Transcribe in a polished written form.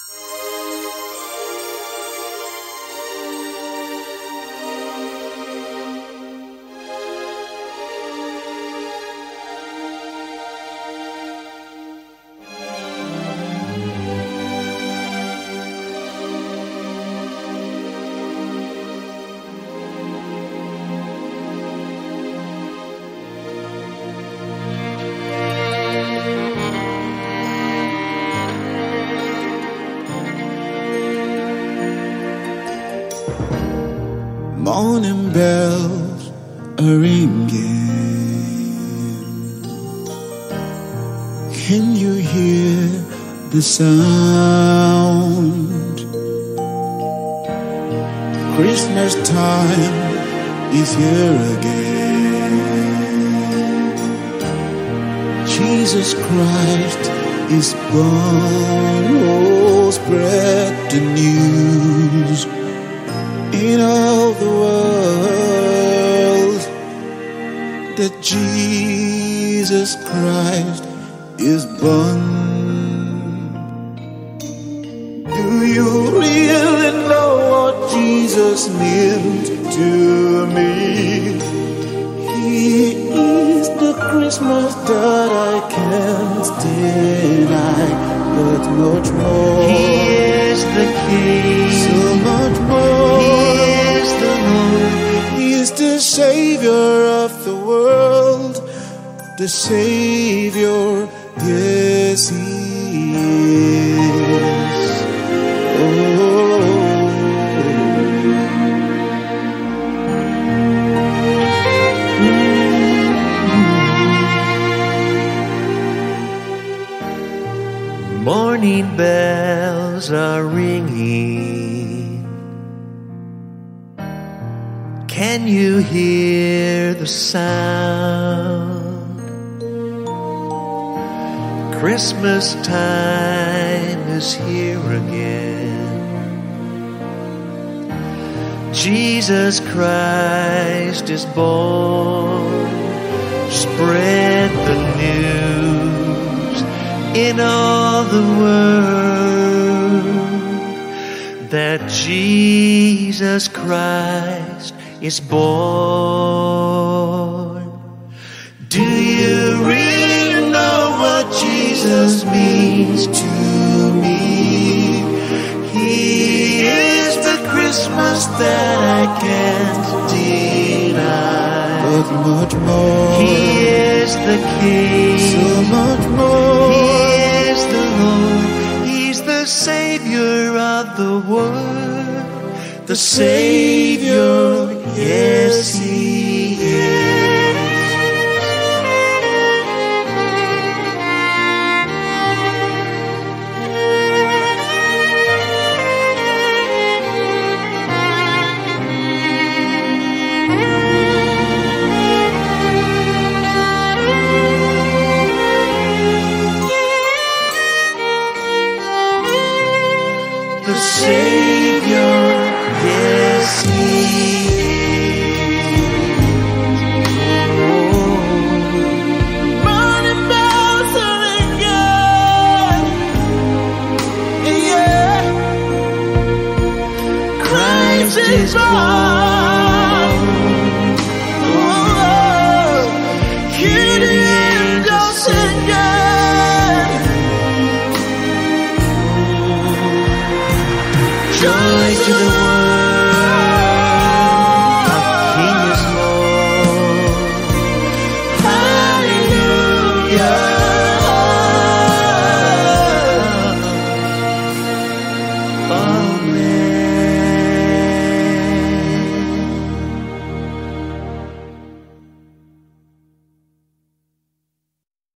Morning bells are ringing. Can you hear the sound? Christmas time is here again. Jesus Christ is born. Oh, spread the news in all the world that Jesus Christ is born. Do you really know what Jesus meant to me? He is the Christmas that I can't deny, but much more. He is the King, so much more. He is the Savior of the world, the Savior, yes, He is. Morning bells are ringing. Can you hear the sound? Christmas time is here again. Jesus Christ is born. Spread the news in all the world that Jesus Christ is born. Do you really know what Jesus means to me? He is the Christmas that I can't deny, but much more. He is the King, so much more. He is the Lord. He's the Savior of the world, the Savior, yes, He is. The Savior, yes, He is. Morning bells are ringing, yeah. Christ is born. Oh, hear the angels singing. Joy to the world, our King is Lord. Hallelujah.